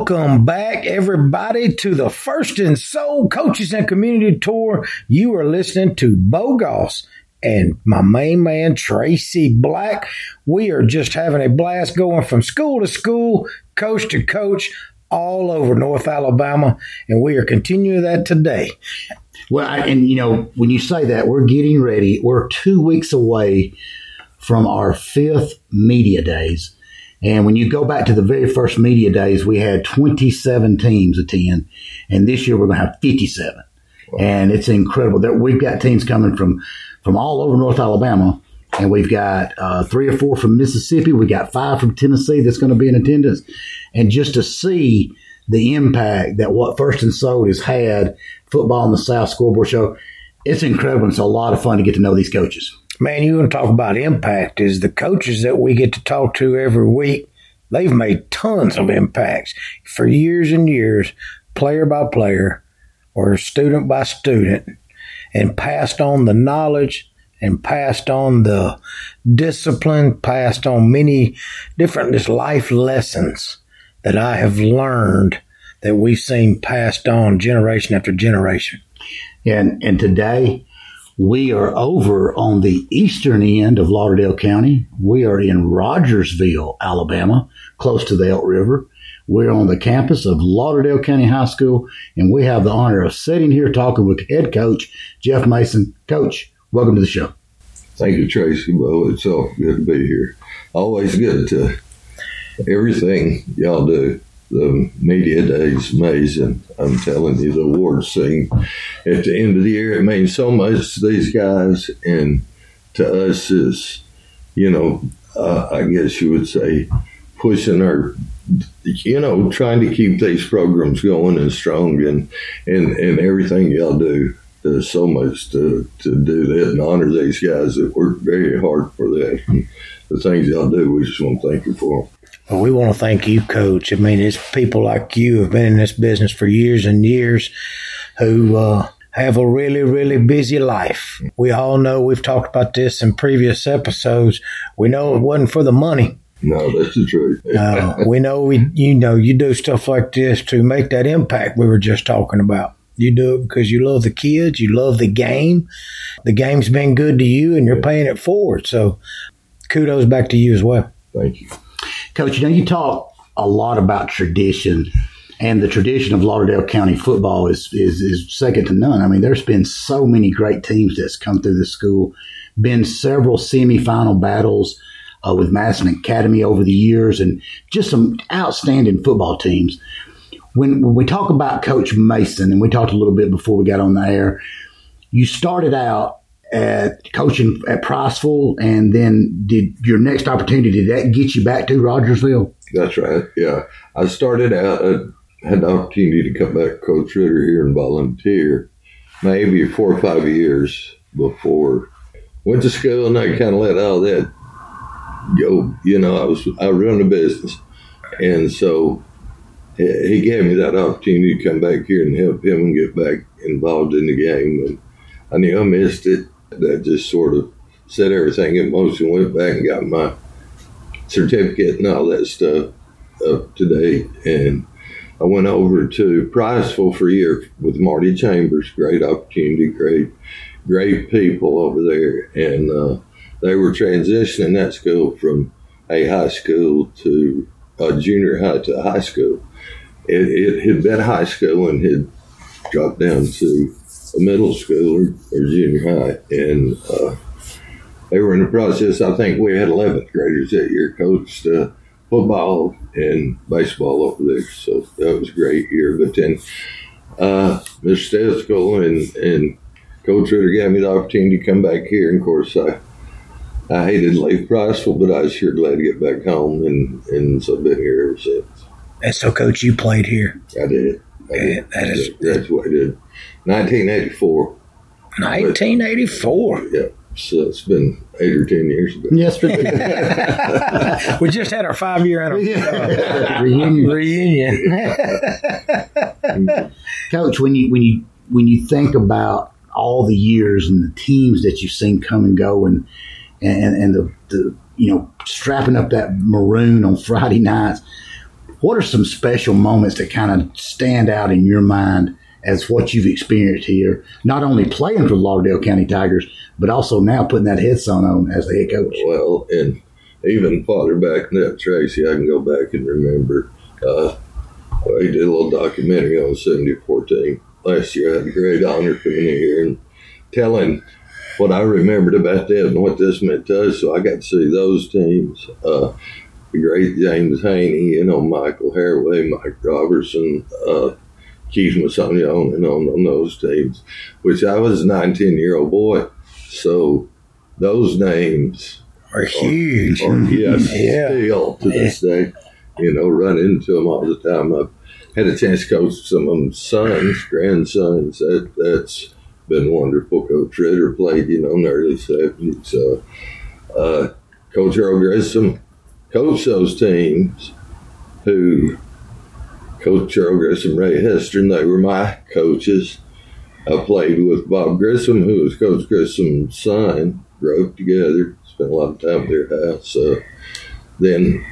Welcome back, everybody, to the First and Soul Coaches and Community Tour. You are listening to Bo Goss and my main man, Tracy Black. We are just having a blast going from school to school, coach to coach, all over North Alabama, and we are continuing that today. Well, when you say that, we're getting ready. We're 2 weeks away from our 5th Media Days. And when you go back to the very first Media Days, we had 27 teams attend. And this year we're going to have 57. Wow. And it's incredible that we've got teams coming from all over North Alabama. And we've got 3 or 4 from Mississippi. We got 5 from Tennessee that's going to be in attendance. And just to see the impact that what First and Soul has had, Football on the South Scoreboard Show, it's incredible. It's a lot of fun to get to know these coaches. Man, you want to talk about impact is the coaches that we get to talk to every week. They've made tons of impacts for years and years, player by player or student by student, and passed on the knowledge and passed on the discipline, passed on many different just life lessons that I have learned that we've seen passed on generation after generation. And today, we are over on the eastern end of Lauderdale County. We are in Rogersville, Alabama, close to the Elk River. We're on the campus of Lauderdale County High School, and we have the honor of sitting here talking with head coach Jeff Mason. Coach, welcome to the show. Thank you, Tracy. Well, it's all good to be here. Always good to everything y'all do. The Media Days amazing. I'm telling you, the awards scene at the end of the year, it means so much to these guys, and to us is, I guess you would say, pushing our, trying to keep these programs going and strong, and everything y'all do. There's so much to do that and honor these guys that work very hard for that. And the things y'all do, we just want to thank you for them. Well, we want to thank you, Coach. I mean, it's people like you who have been in this business for years and years who have a really, really busy life. We all know, we've talked about this in previous episodes. We know it wasn't for the money. No, that's the truth. We know you do stuff like this to make that impact we were just talking about. You do it because you love the kids, you love the game. The game's been good to you, and you're paying it forward. So kudos back to you as well. Thank you. Coach, you talk a lot about tradition, and the tradition of Lauderdale County football is second to none. I mean, there's been so many great teams that's come through the school, been several semifinal battles with Madison Academy over the years, and just some outstanding football teams. When we talk about Coach Mason, and we talked a little bit before we got on the air, you started out at coaching at Priceville, and then did your next opportunity, did that get you back to Rogersville? That's right, yeah. I started out, I had the opportunity to come back to Coach Ritter here and volunteer maybe 4 or 5 years before. Went to school, and I kind of let all that go. I run a business, and so he gave me that opportunity to come back here and help him and get back involved in the game. And I knew I missed it. That just sort of set everything in motion. Went back and got my certificate and all that stuff up to date. And I went over to Priceville for a year with Marty Chambers. Great opportunity, great people over there. And they were transitioning that school from a high school to a junior high to a high school. It had been high school and had dropped down to a middle school or junior high, and they were in the process. I think we had 11th graders that year, coached football and baseball over there, so that was a great year. But then Mr. Steskel and Coach Ritter gave me the opportunity to come back here, and of course I hated to leave Priceville, but I was sure glad to get back home, and so I've been here ever since. And so, Coach, you played here. I did. That's what I did. 1984. 1984. Yeah. So it's been 8 or 10 years ago. Yes, we just had our 5-year reunion. Coach, when you think about all the years and the teams that you've seen come and go, and the strapping up that maroon on Friday nights, What are some special moments that kind of stand out in your mind as what you've experienced here, not only playing for the Lauderdale County Tigers, but also now putting that headset on as the head coach? Well, and even farther back than that, Tracy, I can go back and remember. He did a little documentary on the 74 team last year. I had a great honor coming in here and telling what I remembered about them and what this meant to us. So I got to see those teams. The great James Haney, Michael Haraway, Mike Robertson, Keith Massonia on those teams, which I was a 19-year-old boy. So those names are huge. Still to this day, run into them all the time. I've had a chance to coach some of them sons, grandsons. That's been wonderful. Coach Ritter played, in the early 70s. Coach Earl Grissom coached those teams who Coach Earl Grissom, Ray Hester, and they were my coaches. I played with Bob Grissom, who was Coach Grissom's son. Grew up together, spent a lot of time at their house. Then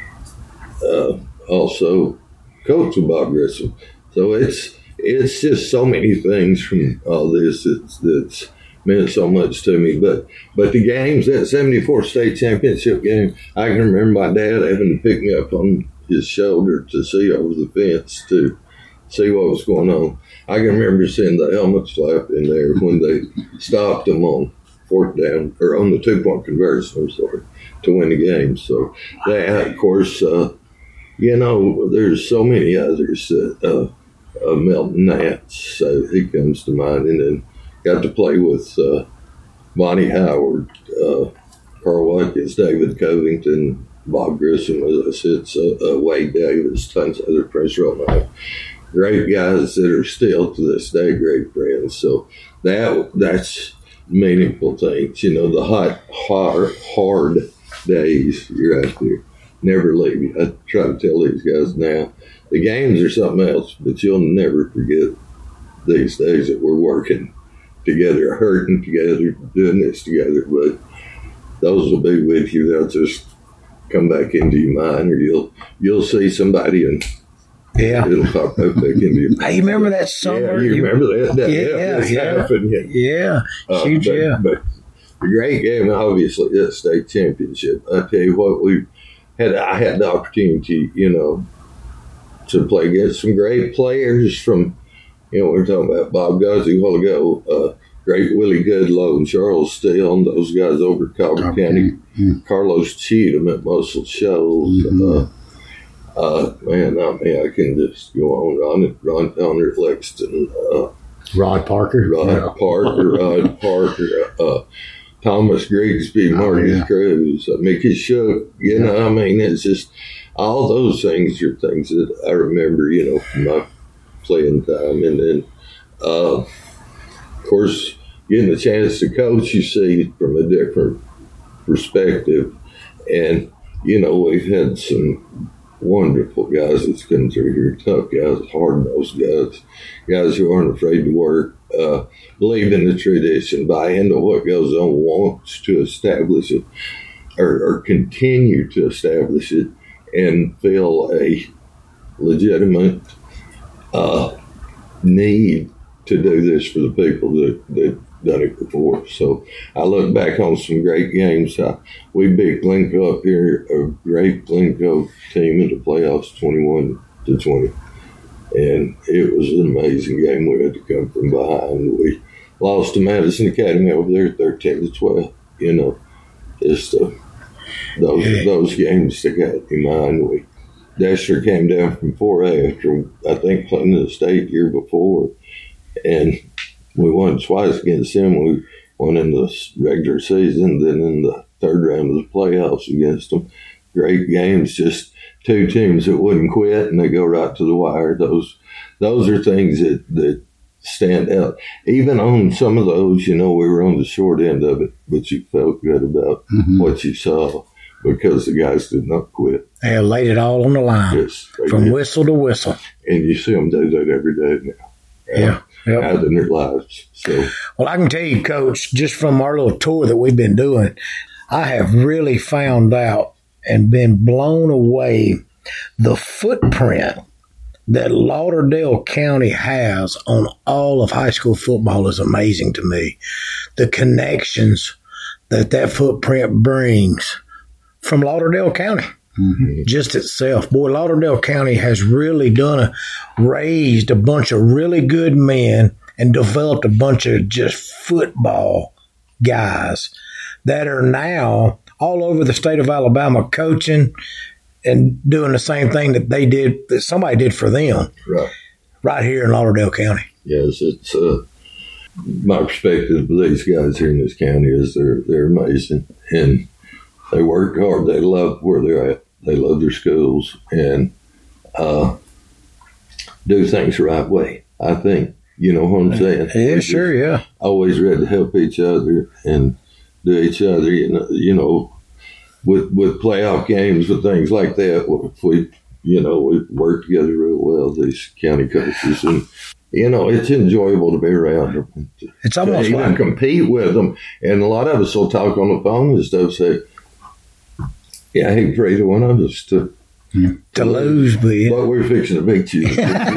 also coached with Bob Grissom. So it's just so many things from all this that's meant so much to me. But the games, that 74 state championship game, I can remember my dad having to pick me up on his shoulder to see over the fence to see what was going on. I can remember seeing the helmets flap in there when they stopped them on fourth down, or on the 2-point conversion, to win the game. So that, of course, there's so many others. Melton Nance, he comes to mind, and then got to play with Bonnie Howard, Carl Watkins, David Covington, Bob Grissom, as I said, Wade Davis, tons of other friends. Great guys that are still to this day great friends. So that's meaningful things. The hard days you're out there never leave you. I try to tell these guys now, the games are something else, but you'll never forget these days that we're working together, hurting together, doing this together. But those will be with you. They'll just come back into your mind, or you'll see somebody and it'll pop up back into your mind. Hey, you remember that summer? Yeah, you remember that? Yeah. But the great game, obviously, that state championship. I tell you what, I had the opportunity, to play against some great players from, we were talking about Bob Guzzi a while ago, great Willie Goodlow and Charles Steele, and those guys over at Cobb County, Carlos Cheatham at Muscle Shoals. I can just go on. Ron Towner at Lexington. Rod Parker. Rod Parker. Thomas Grigsby, Marcus Cruz, Mickey Shook. It's just all those things are things that I remember, from my playing time. And then, of course, getting a chance to coach, you see from a different perspective. And, we've had some wonderful guys that's come through here, tough guys, hard-nosed guys who aren't afraid to work, believe in the tradition, buy into what goes on, wants to establish it or continue to establish it, and feel a legitimate need to do this for the people that done it before. So I look back on some great games. We beat Glencoe up here, a great Glencoe team in the playoffs, 21-20. And it was an amazing game. We had to come from behind. We lost to Madison Academy over there 13-12. Just those games stick out in mind. Dexter came down from 4A after, I think, playing in the state year before. And we won twice against them. We won in the regular season, then in the third round of the playoffs against them. Great games, just two teams that wouldn't quit, and they go right to the wire. Those are things that stand out. Even on some of those, we were on the short end of it, but you felt good about what you saw because the guys did not quit. They laid it all on the line, yes, from whistle to whistle. And you see them do that every day now. Out in their lives. So, well, I can tell you, Coach, just from our little tour that we've been doing, I have really found out and been blown away The footprint that Lauderdale County has on all of high school football is amazing to me. The connections that footprint brings from Lauderdale County. Mm-hmm. Just itself. Boy, Lauderdale County has really raised a bunch of really good men and developed a bunch of just football guys that are now all over the state of Alabama coaching and doing the same thing that somebody did for them. Right here in Lauderdale County. Yes, it's my perspective of these guys here in this county is they're amazing, and they work hard. They love where they're at. They love their schools and do things the right way. I think, you know what I'm saying? Yeah, sure, yeah. Always ready to help each other and do each other, you know, with playoff games and things like that. If we work together real well, these county coaches, and you know, it's enjoyable to be around them. It's almost to like compete with them, and a lot of us will talk on the phone and stuff. Say, "Yeah, I hate for either one of us to lose, but we're fixing to beat you."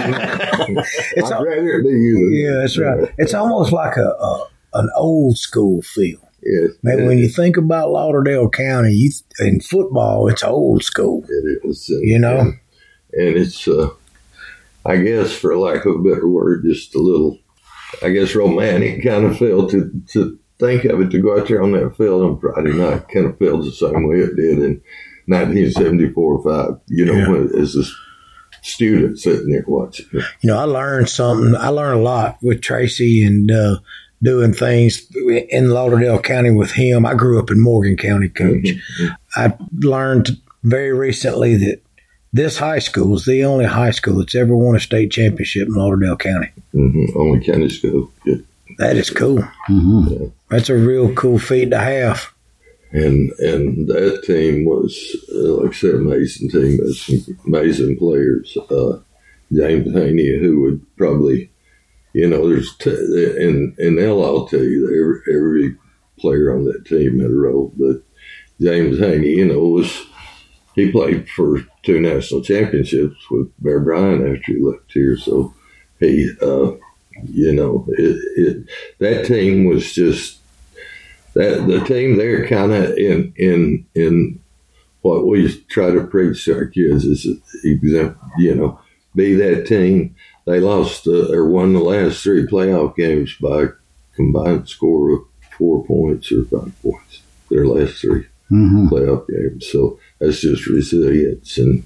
I'd rather it be you. Yeah, that's right. It's almost like an old school feel. Yes, man, when you think about Lauderdale County in football, it's old school. It is, you know, and it's, I guess, for lack of a better word, just a little, I guess, romantic kind of feel to think of it, to go out there on that field on Friday night. Kind of feels the same way it did in 1974 or 5. You know, as a student sitting there watching. You know, I learned something. I learned a lot with Tracy and doing things in Lauderdale County with him. I grew up in Morgan County, Coach. Mm-hmm. I learned very recently that this high school is the only high school that's ever won a state championship in Lauderdale County. Mm-hmm. Only county school. Yeah. That is cool. Mm-hmm. Yeah. That's a real cool feat to have. And that team was, like I said, amazing team. Some amazing players. James Haney, who would probably, you know, and I'll tell you, every player on that team had a role. But James Haney, you know, he played for 2 national championships with Bear Bryant after he left here. So he, you know, that team was just the team there kind of in what we try to preach to our kids is example, you know, be that team. They lost or won the last 3 playoff games by a combined score of 4 points or 5 points. Their last 3 playoff games. So that's just resilience and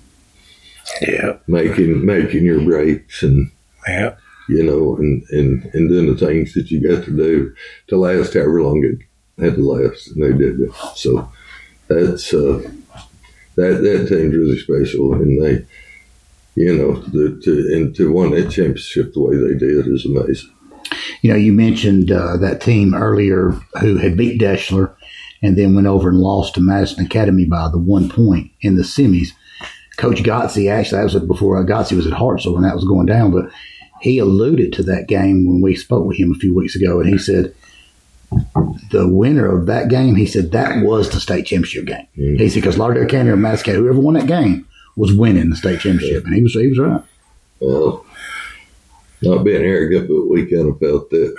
making your breaks and you know and doing the things that you got to do to last however long it had to last, and they did it. So that's that team's really special, and they. You know, to win that championship the way they did is amazing. You know, you mentioned that team earlier who had beat Deschler and then went over and lost to Madison Academy by the 1 point in the semis. Coach Gotze, actually, that was before Gotze was at Hartselle when that was going down, but he alluded to that game when we spoke with him a few weeks ago, and he said the winner of that game, he said that was the state championship game. Mm-hmm. He said because Lauderdale County or Madison Academy, whoever won that game, was winning the state championship, and he was right. Well, not being arrogant, but we kind of felt that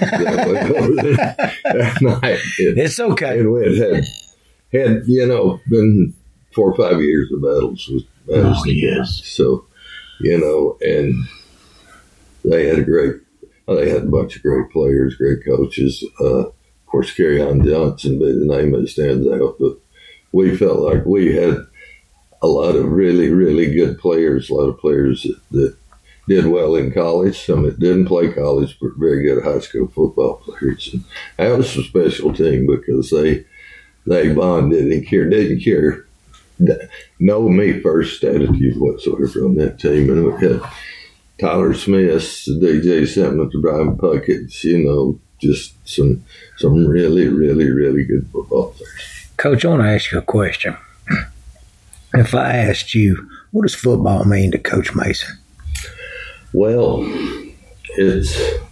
that night. It's okay. And we had you know been 4 or 5 years of battles with Madison. Oh, yes. So you know, and they had a bunch of great players, great coaches. Of course, Kerryon Johnson be the name that stands out, but we felt like we had a lot of really, really good players, a lot of players that did well in college, some that didn't play college, but very good high school football players. And that was a special team because they bonded and didn't care. No me first attitude whatsoever on that team. And we had Tyler Smith, DJ Simpson, Brian Puckett, you know, just some really, really, really good football players. Coach, I want to ask you a question. If I asked you, what does football mean to Coach Mason? Well, it's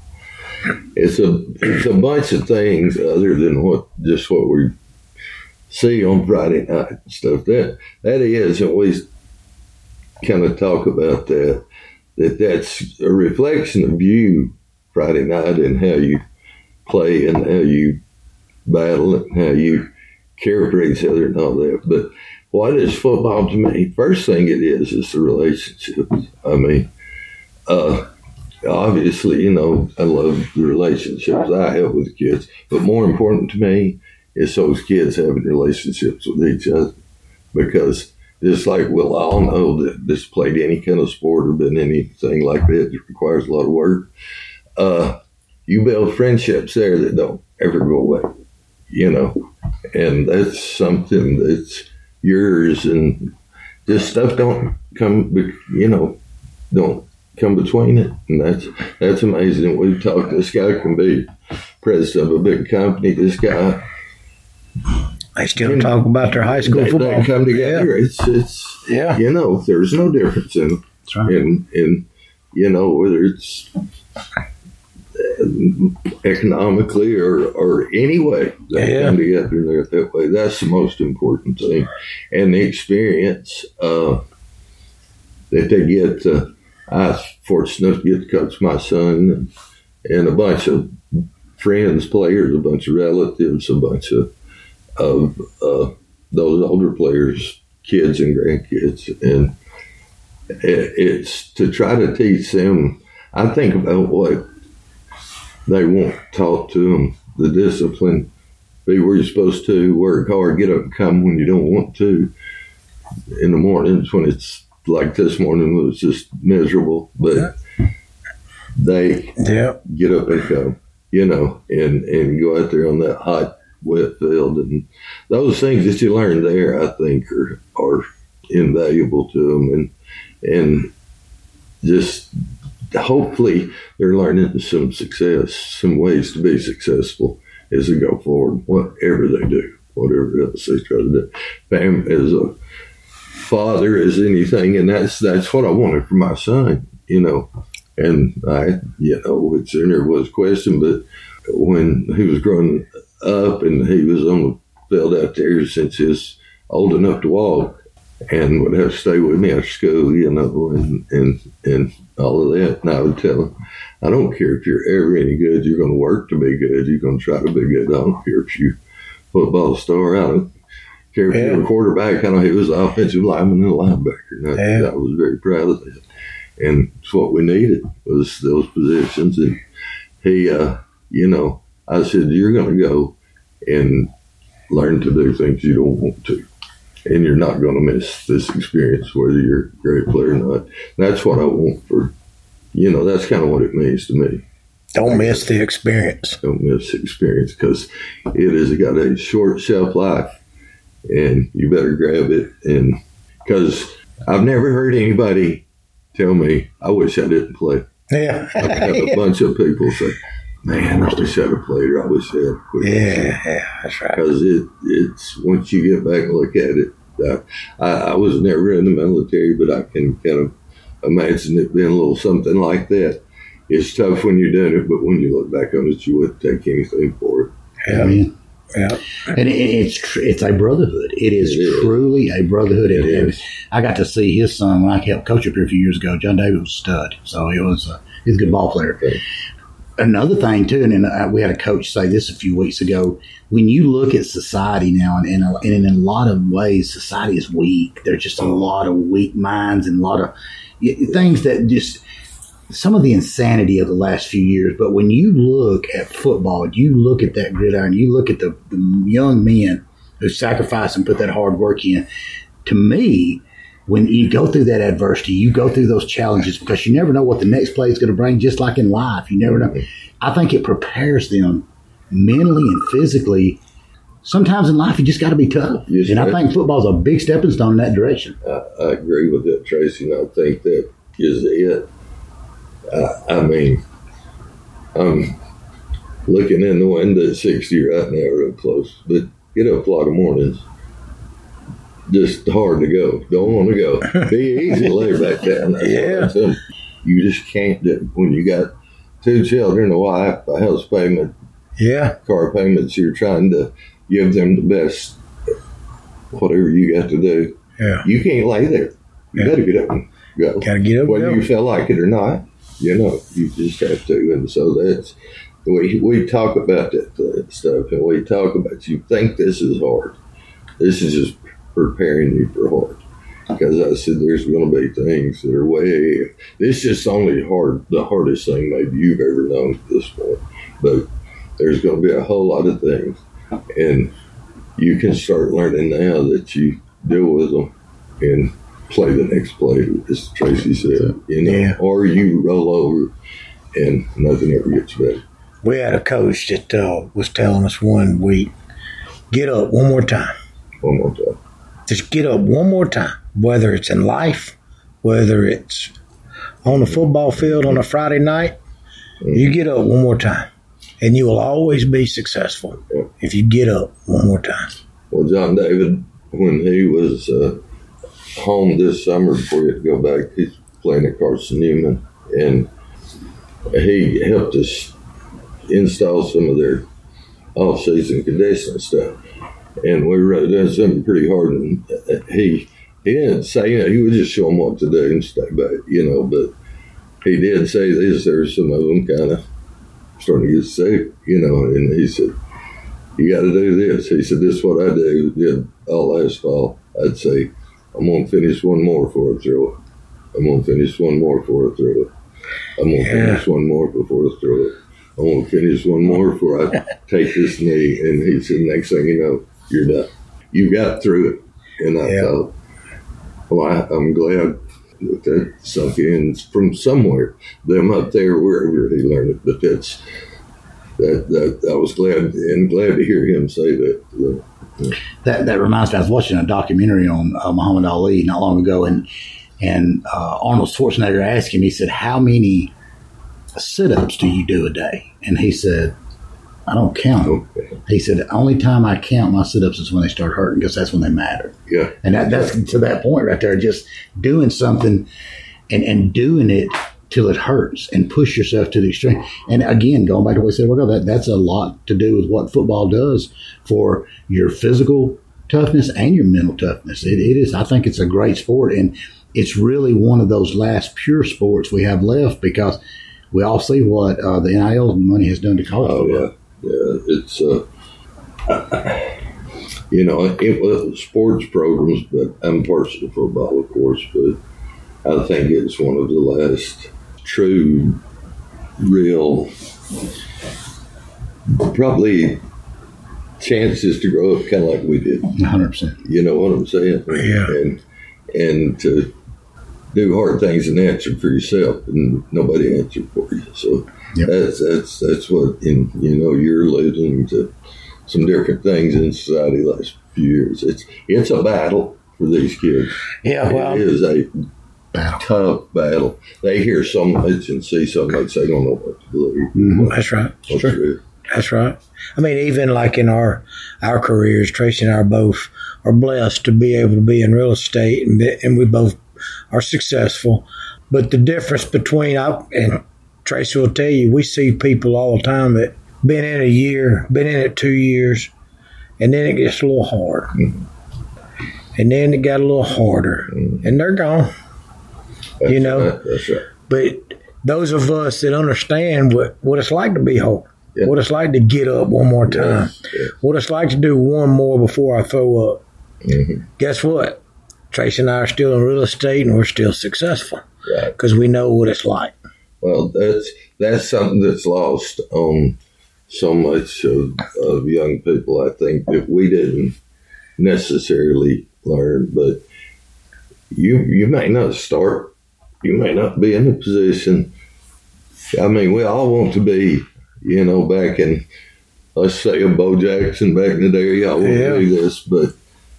a bunch of things other than what we see on Friday night and stuff. That is, and kind of talk about that's a reflection of you Friday night and how you play and how you battle and how you care for each other and all that. But what is football to me? First thing it is the relationships. I mean, obviously, I love the relationships I have with kids, but more important to me is those kids having relationships with each other, because just like we'll all know that this played any kind of sport or been anything like that, it requires a lot of work. You build friendships there that don't ever go away, and that's something that's yours, and just stuff don't come between it, and that's amazing. We've talked. This guy can be president of a big company. This guy, they still talk about their high school football. They come together. Yeah. It's there's no difference in them. That's right. In whether it's economically or any way they come together and they're that way. That's the most important thing, and the experience that they get. I was fortunate to get to coach my son and a bunch of friends, players, a bunch of relatives, a bunch of those older players, kids and grandkids, and it's to try to teach them. I think about what they want taught to them, the discipline, be where you're supposed to, work hard, get up and come when you don't want to in the mornings when it's like this morning. It was just miserable, but they get up and come, and go out there on that hot, wet field. And those things that you learn there, I think, are invaluable to them. And just hopefully they're learning some success, some ways to be successful as they go forward, whatever they do, whatever else they try to do. Bam, as a father as anything, and that's what I wanted for my son, and I, which there was a question, but when he was growing up and he was on the field out there since he was old enough to walk and would have to stay with me after school, and all of that, and I would tell him, I don't care if you're ever any good, you're going to work to be good, you're going to try to be good. I don't care if you're a football star, I don't care if you're a quarterback. I know he was an offensive lineman and a linebacker, and I was very proud of that. And it's what we needed was those positions. And he, I said, you're going to go and learn to do things you don't want to, and you're not going to miss this experience, whether you're a great player or not. And that's what I want for, that's kind of what it means to me. Don't miss the experience. Don't miss the experience, because it has got a short shelf life. And you better grab it. And because I've never heard anybody tell me, I wish I didn't play. Yeah. I've had a bunch of people say, man, I wish I'd have played, or I wish I had quit. Yeah, that's right. Because it's once you get back and look at it, I was never in the military, but I can kind of imagine it being a little something like that. It's tough when you're doing it, but when you look back on it, you wouldn't take anything for it. Yeah. I mean, yeah, and it's a brotherhood. It is truly a brotherhood. And I got to see his son when I helped coach up here a few years ago. John David was a stud, so he was a good ball player. Okay. Another thing too, and we had a coach say this a few weeks ago. When you look at society now, and in a lot of ways, society is weak. There's just a lot of weak minds and a lot of things that just. Some of the insanity of the last few years, but when you look at football, you look at that gridiron, you look at the young men who sacrifice and put that hard work in. To me, when you go through that adversity, you go through those challenges, because you never know what the next play is going to bring, just like in life. You never know. I think it prepares them mentally and physically. Sometimes in life, you just got to be tough. Yes, and I think football is a big stepping stone in that direction. I agree with that, Tracy, and I think that is it. I mean, I'm looking in the window at 60 right now, real close. But get up a lot of mornings. Just hard to go. Don't want to go. Be easy to lay back down. That's you just can't do it. When you got 2 children, a wife, a house payment, car payments, you're trying to give them the best, whatever you got to do. Yeah. You can't lay there. You got to get up and go. Got to get up. Whether you feel like it or not, you just have to. And so that's the way we talk about that stuff. And we talk about, you think this is hard. This is just preparing you for hard. Because I said, there's going to be things that are way, this is just only the hardest thing maybe you've ever known at this point. But there's going to be a whole lot of things. And you can start learning now that you deal with them and play the next play, as Tracy said, or you roll over and nothing ever gets better. We had a coach that was telling us one week, get up one more time. One more time. Just get up one more time, whether it's in life, whether it's on the football field on a Friday night, you get up one more time, and you will always be successful if you get up one more time. Well, John David, when he was home this summer before he had to go back, he's playing at Carson Newman, and he helped us install some of their off-season conditioning stuff. And we were doing something pretty hard, and he didn't say, he would just show them what to do and stay back, but he did say this, there's some of them kind of starting to get sick, and he said, you got to do this. He said, this is what I did all last fall. I'd say, I'm going to finish one more before I throw it. I'm going to finish one more before I throw it. I'm going to finish one more before I throw it. I'm going to finish one more before I take this knee. And he said, next thing you know, you're done. You got through it. And I thought, well, I'm glad that sunk in from somewhere. Them up there, wherever he learned it. But that I was glad to hear him say that. That reminds me, I was watching a documentary on Muhammad Ali not long ago, and Arnold Schwarzenegger asked him, he said, how many sit-ups do you do a day? And he said, I don't count them. Okay. He said, the only time I count my sit-ups is when they start hurting, because that's when they matter. Yeah. And that's to that point right there, just doing something and doing it till it hurts and push yourself to the extreme. And again, going back to what we said ago, that's a lot to do with what football does for your physical toughness and your mental toughness. It is, I think it's a great sport, and it's really one of those last pure sports we have left, because we all see what the NIL money has done to college football. Yeah, it's it was sports programs, but I'm partial to football, of course. But I think it's one of the last true, real, probably chances to grow up kind of like we did. 100%. You know what I'm saying? Yeah. And to do hard things and answer for yourself, and nobody answered for you. So that's what, you're alluding to some different things in society the last few years. It's a battle for these kids. Yeah, well, it is a tough battle. They hear so much and see so much, they don't know what to believe. Mm-hmm. That's right. Sure. That's right. I mean, even like in our careers, Tracy and I both are blessed to be able to be in real estate, and we both are successful. But the difference between, and Tracy will tell you, we see people all the time that been in a year, been in it 2 years, and then it gets a little hard. Mm-hmm. And then it got a little harder, and they're gone. That's right. But those of us that understand what it's like to be whole, what it's like to get up one more time, what it's like to do one more before I throw up, guess what? Tracy and I are still in real estate, and we're still successful because we know what it's like. Well, that's something that's lost on so much of young people, I think, that we didn't necessarily learn. But you may not start. You may not be in a position. I mean, we all want to be, back in, let's say, a Bo Jackson back in the day. I want to do this, but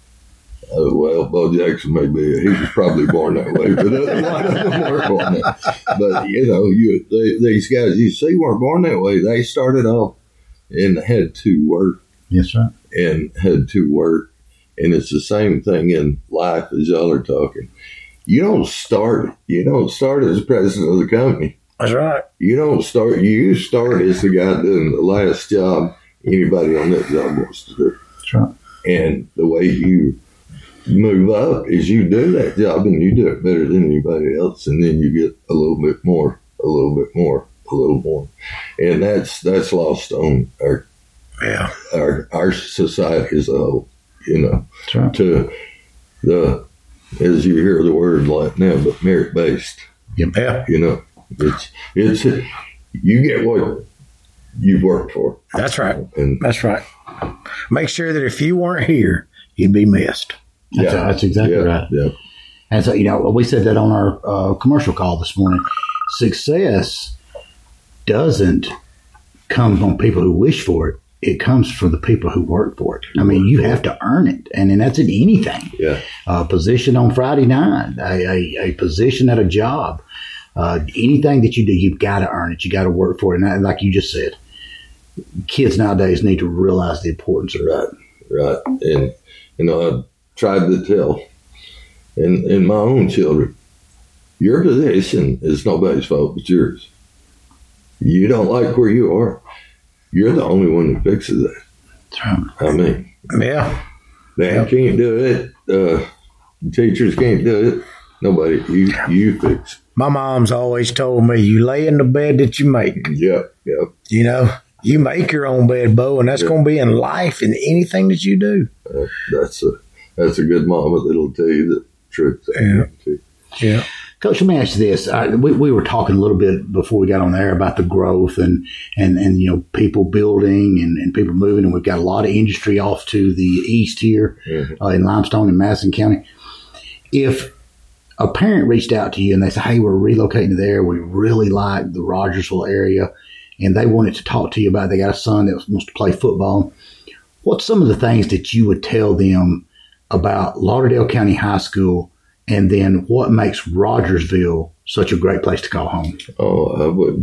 Bo Jackson he was probably born that way, but a lot of them weren't born that. But these guys you see weren't born that way. They started off and had to work. Yes, right. And had to work, and it's the same thing in life as y'all are talking. You don't start as president of the company. That's right. You start as the guy doing the last job anybody on that job wants to do. That's right. And the way you move up is you do that job and you do it better than anybody else, and then you get a little bit more, a little bit more, a little more, and that's lost on our society as a whole. That's right. To the, as you hear the word like now, but merit based. Yep. Yeah. It's you get what you've worked for. That's right. And that's right. Make sure that if you weren't here, you'd be missed. That's exactly right. Yeah. And so, we said that on our commercial call this morning. Success doesn't come from people who wish for it. It comes from the people who work for it. I mean, you have to earn it. And that's in anything. Yeah. A position on Friday night, a position at a job, anything that you do, you've got to earn it. You got to work for it. And like you just said, kids nowadays need to realize the importance of that. Right. And, I tried to tell in my own children, your position is nobody's fault but yours. You don't like where you are, you're the only one that fixes that. That's right. I mean, Yeah. Dad can't do it. Teachers can't do it. Nobody. You fix it. My mom's always told me, you lay in the bed that you make. Yep. You make your own bed, Bo, and that's going to be in life and anything that you do. That's a good mama that'll tell you the truth. Yeah. Coach, let me ask you this. We were talking a little bit before we got on there about the growth and people building and people moving, and we've got a lot of industry off to the east here in Limestone and Madison County. If a parent reached out to you and they said, hey, we're relocating to there, we really like the Rogersville area, and they wanted to talk to you about it, they got a son that wants to play football, what's some of the things that you would tell them about Lauderdale County High School, and then what makes Rogersville such a great place to call home? Oh, I would,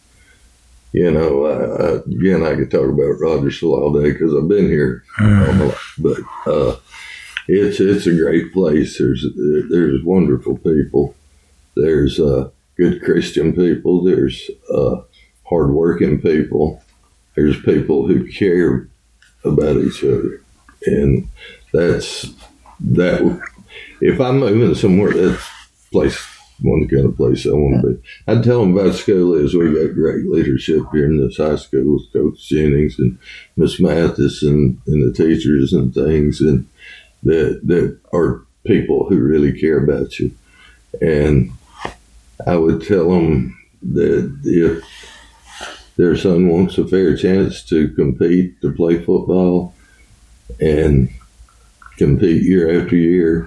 again, I could talk about Rogersville all day because I've been here all my life, but it's a great place. There's wonderful people. There's good Christian people. There's hardworking people. There's people who care about each other, and that. If I'm moving somewhere, that's one kind of place I want to be. I'd tell them about school is we got great leadership here in this high school with Coach Jennings and Miss Mathis and the teachers and things, and that are people who really care about you. And I would tell them that if their son wants a fair chance to compete, to play football, and compete year after year,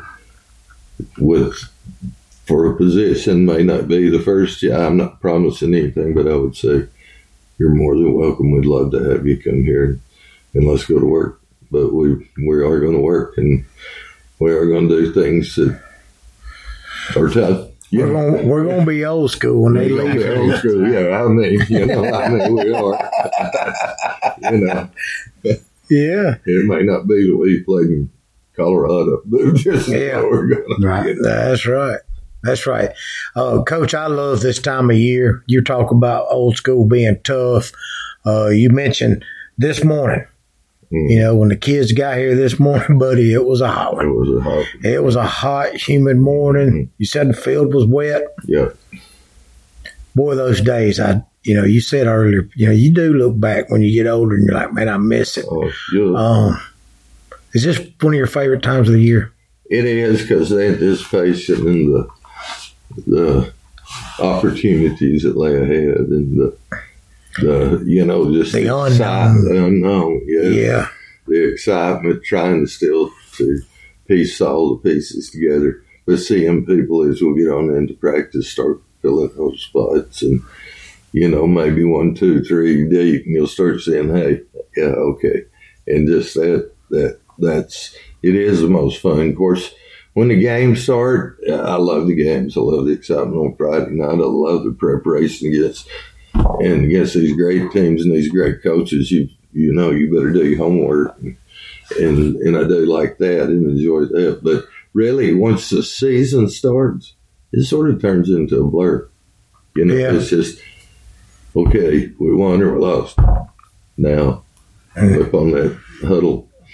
for a position, may not be the first year. I'm not promising anything, but I would say you're more than welcome. We'd love to have you come here and let's go to work. But we are going to work, and we are going to do things that are tough. Yeah. We're going to be old school when they leave. Old school, yeah. I mean, we are. Yeah. It may not be that we played in Colorado, but just we're going to. Right. That's right. That's right. Coach, I love this time of year. You talk about old school being tough. You mentioned this morning. When the kids got here this morning, buddy, it was a hot one. It was a hot, humid morning. You said the field was wet. Yeah. Boy, those days, you said earlier, you do look back when you get older and you're like, man, I miss it. Oh, yeah. Is this one of your favorite times of the year? It is, because the anticipation and the opportunities that lay ahead, and just the unknown. Yeah. The excitement, trying to piece all the pieces together, but seeing people as we get on into practice start filling those spots, and maybe 1, 2, 3 deep, and you'll start saying, hey, yeah, okay, and just it is the most fun. Of course, when the games start, I love the games. I love the excitement on Friday night. I love the preparation against these great teams and these great coaches. You better do your homework, and I do like that and enjoy that. But really, once the season starts, it sort of turns into a blur. It's just, okay, we won or we lost. Now, up on that huddle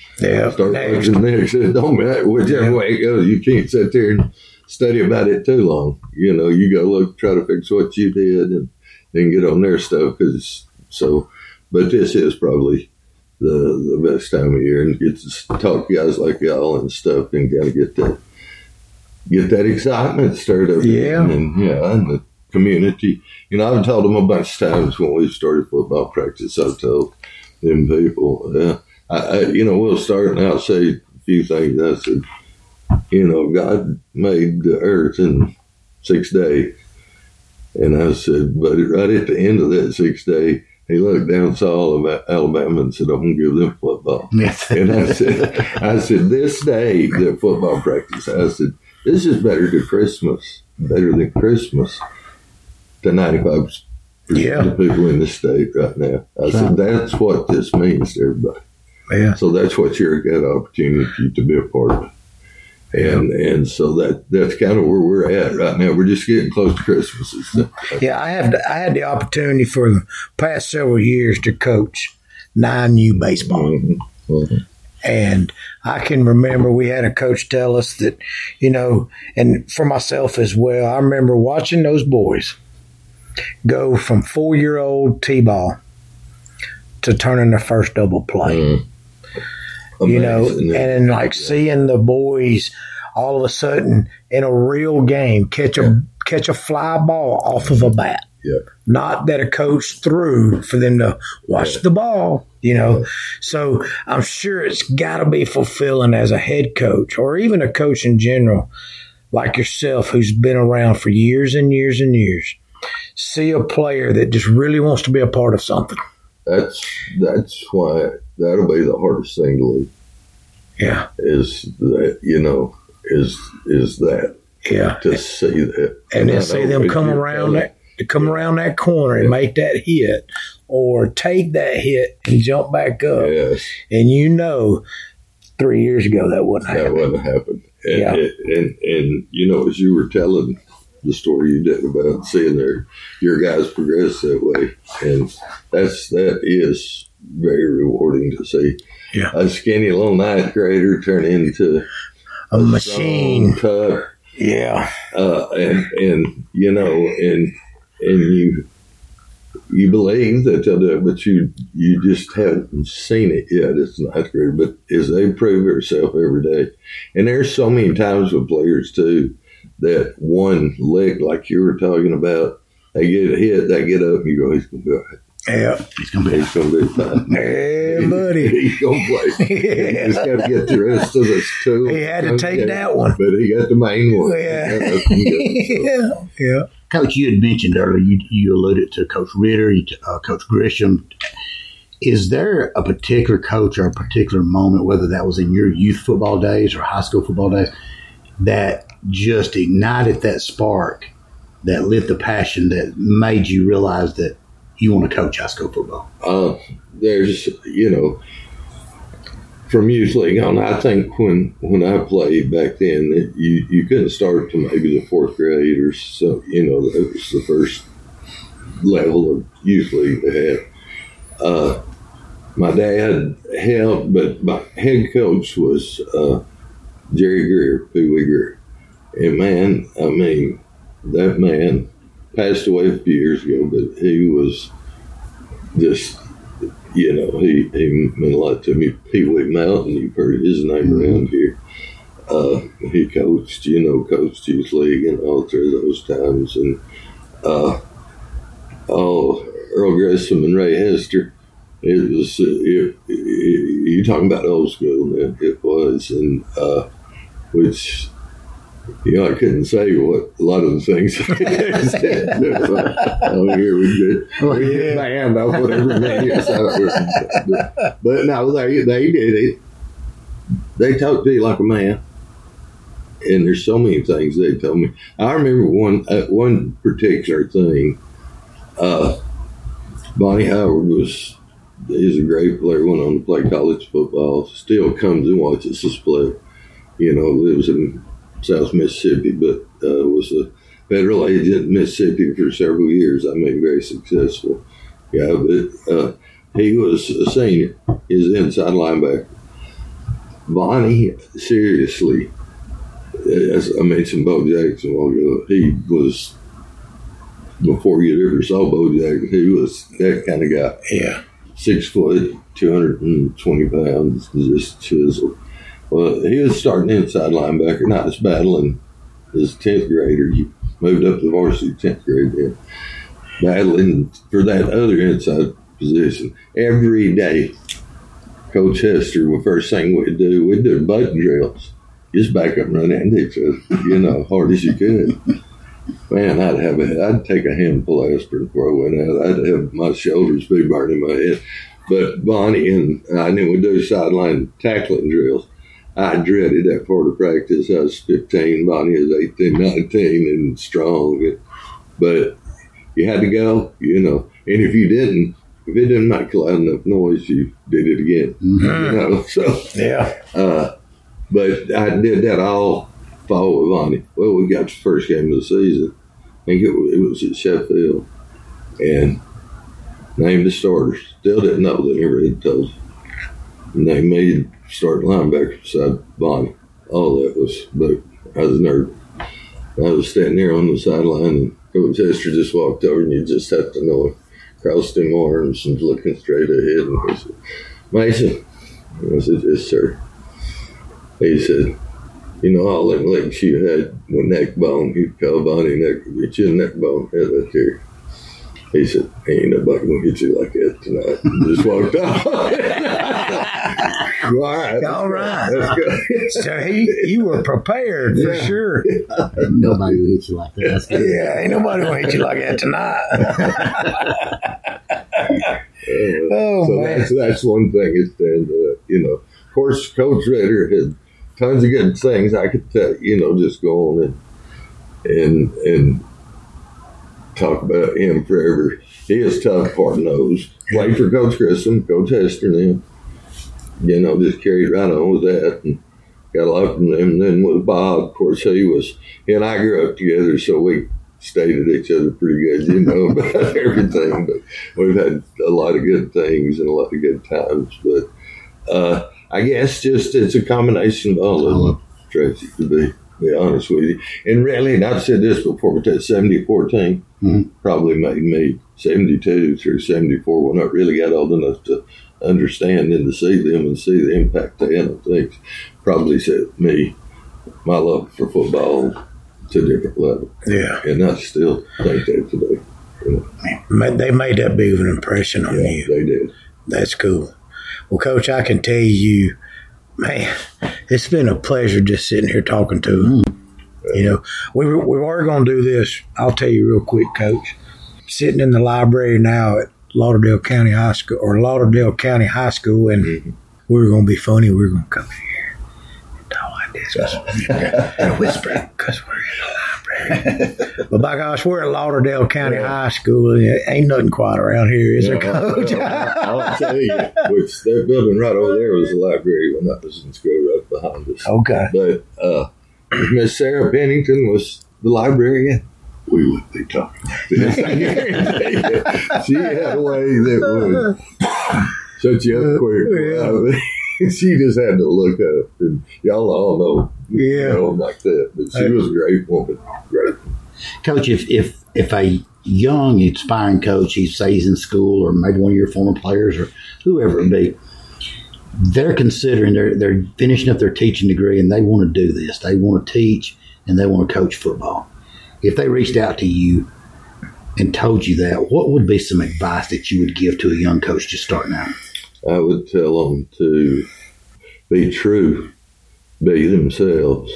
Yeah. Start watching next. It don't matter whichever way it goes. You can't sit there and study about it too long. You know, you go look, try to fix what you did, and then get on their stuff. But this is probably the best time of year, and get to talk to guys like y'all and stuff, and kind of get that excitement stirred up. Yeah. And the community. You know, I've told them a bunch of times when we started football practice, I've told them people, we'll start and I'll say a few things. I said, God made the earth in 6 days. And I said, but right at the end of that 6th day, he looked down and saw all of Alabama and said, I'm going to give them football. And I said, this day, the football practice, I said, this is better than Christmas to 95% of people in the state right now. I said, that's what this means to everybody. Yeah. So that's what you're got an opportunity to be a part of. And so that's kind of where we're at right now. We're just getting close to Christmas and stuff. Yeah, I had the opportunity for the past several years to coach 9U baseball. Mm-hmm. Mm-hmm. And I can remember we had a coach tell us that, and for myself as well, I remember watching those boys go from 4-year-old T-ball to turning their first double play. Mm. And seeing the boys all of a sudden in a real game catch a fly ball off of a bat. Yeah. Not that a coach threw for them to watch the ball, So I'm sure it's got to be fulfilling as a head coach or even a coach in general like yourself who's been around for years and years and years. See a player that just really wants to be a part of something. That's why that'll be the hardest thing to leave. Yeah. Is that, is that. Yeah. To see that. And then see them come around that corner and make that hit or take that hit and jump back up. Yes. And 3 years ago that wouldn't happen. That wouldn't happen. And, yeah. as you were telling the story you did about seeing your guys progress that way, and that is very rewarding to see. Yeah. A skinny little 9th grader turn into a machine. Tuck. Yeah. And you believe that they'll do it, but you just haven't seen it yet. It's 9th grade, but as they prove herself every day. And there's so many times with players too that one lick, like you were talking about, they get a hit, they get up, and you go, he's going to be all right. Yeah. He's going to be fine. Yeah, buddy. He's going to play. Yeah. He's got to get the rest of this too. He had to take that one. But he got the main one. Yeah. Yeah. Coach, you had mentioned earlier, you alluded to Coach Ritter, Coach Grisham. Is there a particular coach or a particular moment, whether that was in your youth football days or high school football days, that just ignited that spark, that lit the passion, that made you realize that you want to coach high school football? There's, from youth league on, I think when I played back then, you couldn't start to maybe the 4th grade or so. It was the first level of youth league they had. My dad helped, but my head coach was Jerry Greer, Pee Wee Greer. And man, that man passed away a few years ago, but he was just, he meant a lot to me. Pee Wee Mountain, you've heard his name around here. He coached youth league and all through those times. And Earl Grissom and Ray Hester, it was, you're talking about old school, man. It was, and which, I couldn't say what a lot of the things said. Here we get my hand off whatever man is out there. But no, they did it. They talked to you like a man. And there's so many things they told me. I remember one particular thing. Bonnie Howard he's a great player, went on to play college football, still comes and watches us play. Lives in South Mississippi, but was a federal agent in Mississippi for several years. Very successful guy, but he was a senior. He's an inside linebacker. Bonnie, seriously, as I mentioned Bo Jackson a while ago, he was, before you ever saw Bo Jackson, he was that kind of guy. Yeah. 6 foot, 220 pounds, just chiseled. Well, he was starting inside linebacker, not as battling as 10th grader. He moved up to varsity 10th grade then. Battling for that other inside position every day. Coach Hester, the first thing we'd do button drills. Just back up and run into each other, hard as you could. Man, I'd take a handful of aspirin before I went out. I'd have my shoulders be burning my head. But Bonnie and I knew we'd do sideline tackling drills. I dreaded that part of practice. I was 15, Bonnie was 18, 19, and strong. But you had to go, And if you didn't, if it didn't make loud enough noise, you did it again. Mm-hmm. So yeah. But I did that all fall with Bonnie. Well, we got the first game of the season. I think it was at Sheffield, and named the starters. Still didn't know that never had told us. And they made starting linebacker beside Bonnie. All that was, but I was nervous. I was standing there on the sideline, and Coach Hester just walked over, and you just have to know it. Crossed him arms and looking straight ahead, and he said, "Mason," I said, "Yes, sir." He said, all them legs you had with neck bone, he'd call Bonnie get you a neck bone, had that here. He said, "Ain't nobody gonna get you like that tonight." And just walked off. All right. That's good. So you were prepared for sure. Nobody will hit you like that. That's good. Yeah, ain't nobody gonna hit you like that tonight. So that's one thing is that, of course, Coach Ritter had tons of good things I could tell, just go on and talk about him forever. He is tough, hard nosed. Played for Coach Grissom, Coach Hester, then. Just carried right on with that and got a lot from them. And then with Bob, of course, he and I grew up together, so we stayed at each other pretty good, about everything. But we've had a lot of good things and a lot of good times. But I guess just it's a combination of all of them, Tracy, to be honest with you. And really, and I've said this before, but that 70-4 team probably made me 72 through 74 when I really got old enough to understand and to see them and see the impact they had on things. Probably set me, my love for football, to a different level. Yeah. And I still think that today. They made that big of an impression on you. They did. That's cool. Well, Coach, I can tell you, man, it's been a pleasure just sitting here talking to him. We were going to do this. I'll tell you real quick, Coach. Sitting in the library now at Lauderdale County High School, and we were going to be funny. We were going to come in here and talk like this and whisper because we're in the library. But by gosh, we're at Lauderdale County High School. Ain't nothing quiet around here, is there, Coach? I'll tell you, which that building right over there was the library when I was in school, right behind us. Okay. But Miss Sarah Pennington was the librarian. We would be talking like this. She had a way that would shut you up quick. She just had to look up, and y'all all know, like that. But she was a great woman. Great. Coach, if a young, aspiring coach, he's in school, or maybe one of your former players, or whoever it be, they're considering, they're finishing up their teaching degree, and they want to do this. They want to teach, and they want to coach football. If they reached out to you and told you that, what would be some advice that you would give to a young coach just starting out? I would tell them to be true, be themselves.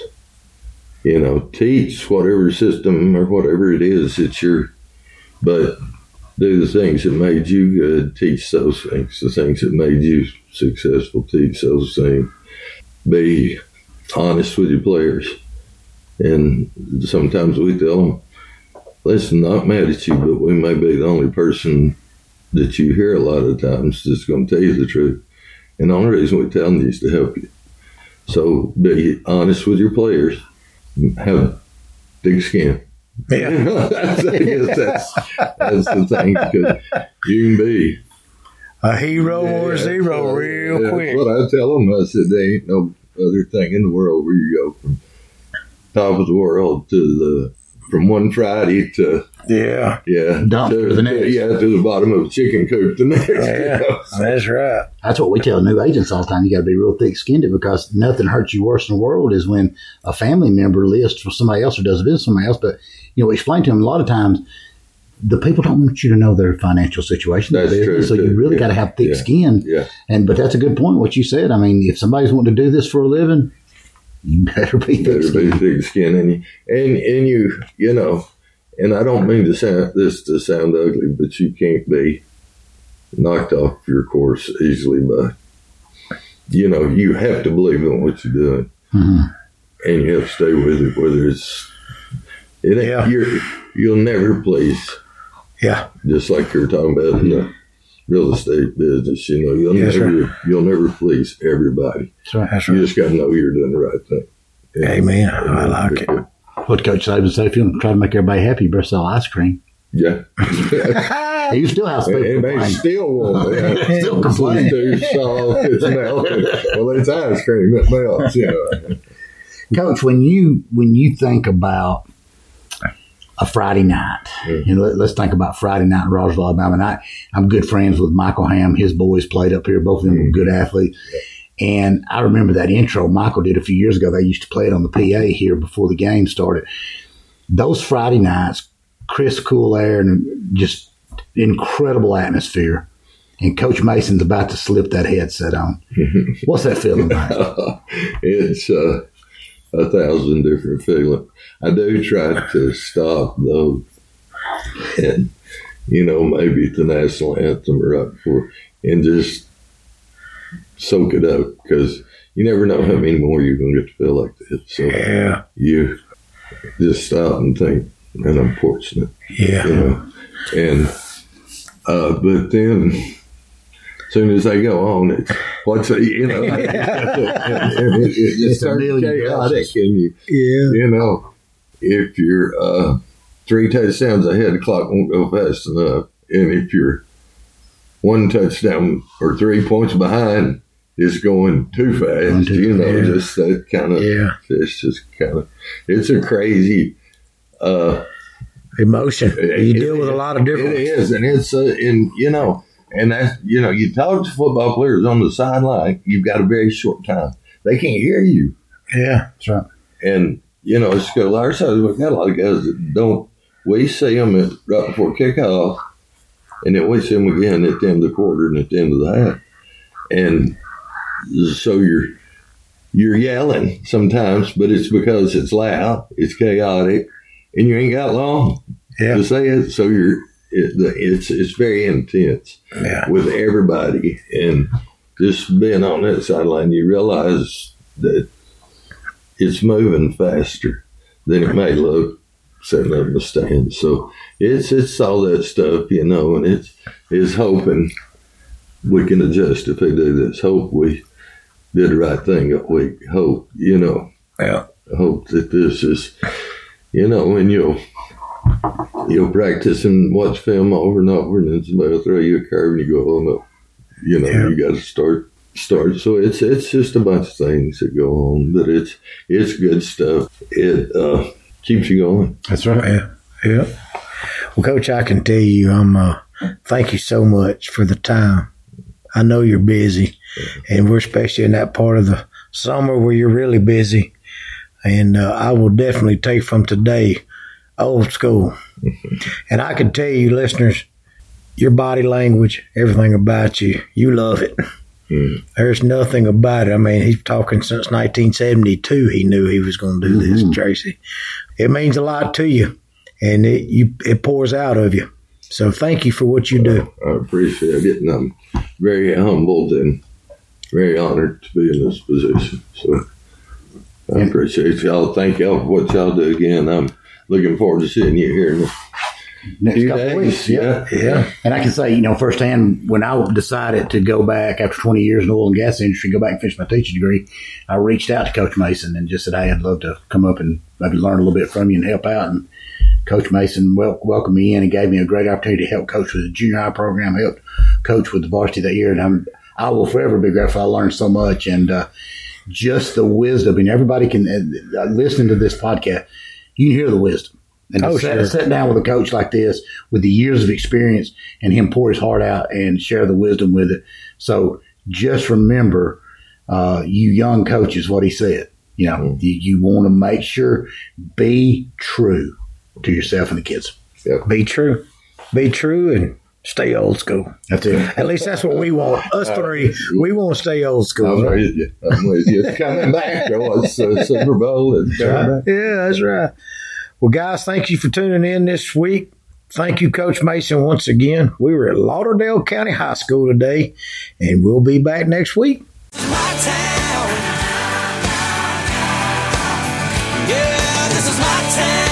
Teach whatever system or whatever it is that but do the things that made you good, teach those things. The things that made you successful, teach those things. Be honest with your players. And sometimes we tell them, listen, not mad at you, but we may be the only person that you hear a lot of times that's going to tell you the truth. And the only reason we tell them is to help you. So be honest with your players. Have thick skin. Yeah. I guess that's the thing. Because you can be A hero or a zero real quick. That's what I tell them. I said, there ain't no other thing in the world where you go from top of the world to from one Friday to dump to the next. To the bottom of a chicken coop the next. Yeah, that's right. That's what we tell new agents all the time. You got to be real thick-skinned because nothing hurts you worse in the world is when a family member lists for somebody else or does business with somebody else. But we explain to them a lot of times the people don't want you to know their financial situation. That's true. So you really got to have thick skin. Yeah. But that's a good point. What you said. I mean, if somebody's wanting to do this for a living, you better be thick skin, and you and I don't mean to sound ugly, but you can't be knocked off your course easily by, you have to believe in what you're doing, and you have to stay with it, whether you'll never please. Yeah. Just like you're talking about in the real estate business, you'll never please everybody. That's right. You just got to know you're doing the right thing. Amen. I like it. What Coach Saban said, if you want to try to make everybody happy, you better sell ice cream. Yeah. You still have people and they still want it. Still complain. It's too soft, it's melting. Well, it's ice cream that melts, Coach, when you think about a Friday night, let's think about Friday night in Rogersville, Alabama. And I'm good friends with Michael Ham. His boys played up here. Both of them were good athletes. And I remember that intro Michael did a few years ago. They used to play it on the PA here before the game started. Those Friday nights, crisp, cool air, and just incredible atmosphere. And Coach Mason's about to slip that headset on. What's that feeling like? It's 1,000 different feelings. I do try to stop, though, and, maybe the national anthem right before, and just soak it up, because you never know how many more you're going to get to feel like this. So you just stop and think, and I'm fortunate. Yeah. And but then as soon as they go on, it's what's and it starts chaotic, and if you're 3 touchdowns ahead, the clock won't go fast enough, and if you're 1 touchdown or 3 points behind, it's going too fast. Just that kind of. It's just kind of. It's a crazy emotion. You deal with a lot of different. It is, and it's and that's you talk to football players on the sideline. You've got a very short time. They can't hear you. Yeah, that's right. And it's good. Our side, we've got a lot of guys that don't. We see them right before kickoff, and then we see them again at the end of the quarter and at the end of the half. And so you're yelling sometimes, but it's because it's loud, it's chaotic, and you ain't got long to say it. So it's very intense with everybody, and just being on that sideline, you realize that it's moving faster than it may look setting up in the stands. So it's all that stuff, and it's hoping we can adjust if they do this. Hope we did the right thing. We hope, hope that this is, and you'll practice and watch film over and over, and then somebody will throw you a curve and you go, oh no, you got to start. So it's just a bunch of things that go on, but it's good stuff. It keeps you going. That's right. Yeah. Well, Coach, I can tell you, thank you so much for the time. I know you're busy, and we're especially in that part of the summer where you're really busy. And I will definitely take from today old school. And I can tell you, listeners, your body language, everything about you, you love it. There's nothing about it. I mean, he's talking since 1972. He knew he was going to do this, Tracy. It means a lot to you, and it pours out of you. So thank you for what you do. I appreciate it, and I'm very humbled and very honored to be in this position. So I appreciate y'all. Thank y'all for what y'all do again. I'm looking forward to seeing you here in the next couple of weeks. Yeah. And I can say, firsthand, when I decided to go back after 20 years in the oil and gas industry, go back and finish my teaching degree, I reached out to Coach Mason and just said, hey, I'd love to come up and maybe learn a little bit from you and help out. And Coach Mason welcomed me in and gave me a great opportunity to help coach with the junior high program, helped coach with the varsity that year, and I will forever be grateful. I learned so much, and just the wisdom. And everybody can listen to this podcast. You can hear the wisdom. And to sit down with a coach like this with the years of experience and him pour his heart out and share the wisdom with it. So just remember, you young coaches, what he said. You know, you want to make sure, be true to yourself and the kids. Yep. Be true. Be true and stay old school. That's it. At least that's what we want. Us three, we want to stay old school. I'm with you. It's coming back. It was Super Bowl. Yeah, that's right. Well, guys, thank you for tuning in this week. Thank you, Coach Mason, once again. We were at Lauderdale County High School today, and we'll be back next week. My town. Yeah, this is my town.